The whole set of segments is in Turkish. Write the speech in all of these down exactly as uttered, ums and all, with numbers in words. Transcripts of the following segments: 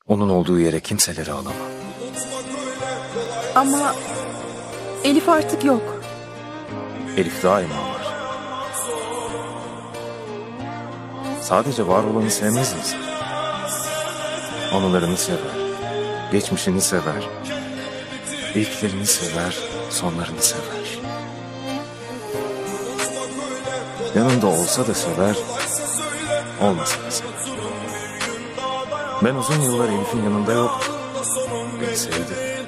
Onun olduğu yere kimseleri alamam. Ama Elif artık yok. Elif daima var. Sadece var olanı sevmez misin? Anılarını sever, geçmişini sever, ilklerini sever, sonlarını sever. Yanında olsa da sever, olmasa da sever. Ben uzun yıllar Elif'in yanında yoktum. Beni sevdi.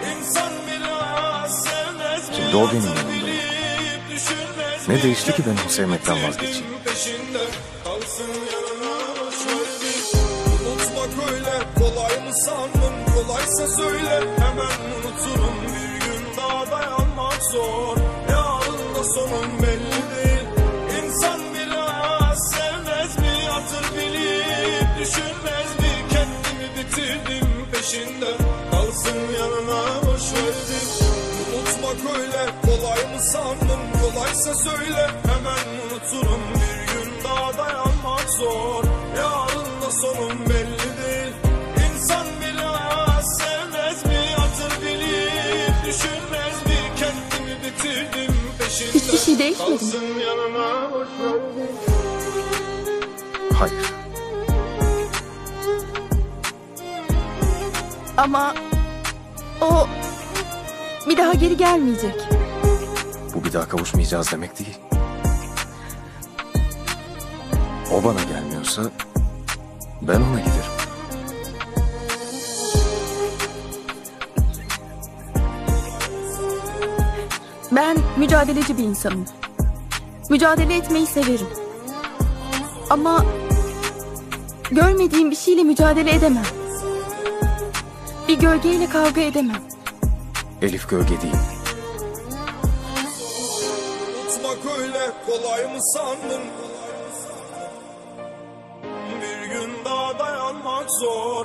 Şimdi o benim yanımda yok. Ne değişti ki ben onu sevmekten vazgeçeyim? Unutmak öyle kolay mı sandın? Kolaysa söyle hemen unuturum. Bir gün daha dayanmak zor. Yarın da sonun belli değil. İnsan biraz sevmez mi? Hatır bilip düşünmez mi? Kendimi bitirdim peşinden. Kalsın yanına boş verdim. Unutmak öyle kolay mı sandın? Kolaysa söyle hemen unuturum. Bir gün daha dayanmak zor. Yarın da sonun belli değil. İnsan biraz sevmez mi? Hatır bilip düşünmez mi? Kendimi bitirdim peşinden. Hiçbir şey değişmedi. Kalsın yanına boş verdim. Hayır. Ama o bir daha geri gelmeyecek. Bu bir daha kavuşmayacağız demek değil. O bana gelmiyorsa ben ona giderim. Ben mücadeleci bir insanım. Mücadele etmeyi severim. Ama görmediğim bir şeyle mücadele edemem. Bir gölgeyle kavga edemem. Elif gölge değil. Unutmak öyle kolay mı sandın? Bir gün daha dayanmak zor.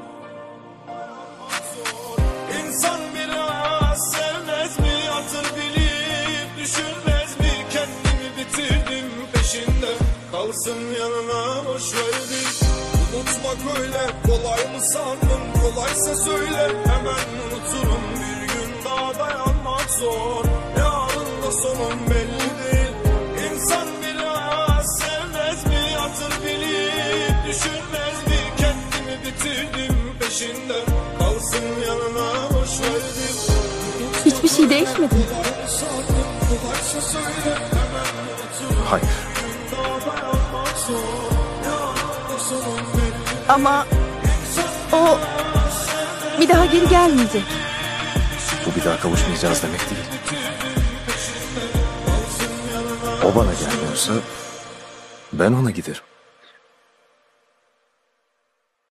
İnsan biraz sevmez mi? Hatır bilip düşünmez mi? Kendimi bitirdim peşinde. Kalsın yanına boş verdim. Unutmak öyle kolay mı sandın? Kolaysa söyle hemen unuturum. Bir gün daha dayanmak zor. Yarın da sonun belli değil. İnsan biraz sevmez mi? Hatır bilip düşünmez mi? Kendimi bitirdim peşinden. Kalsın yanına boş verdim. Hiçbir şey değişmedi. Kolaysa söyle hemen unuturum. Hayır. Dayanmak zor. Yarın da sonun belli. Ama o bir daha geri gelmeyecek. Bu bir daha kavuşmayacağız demek değil. O bana gelmiyorsa ben ona giderim.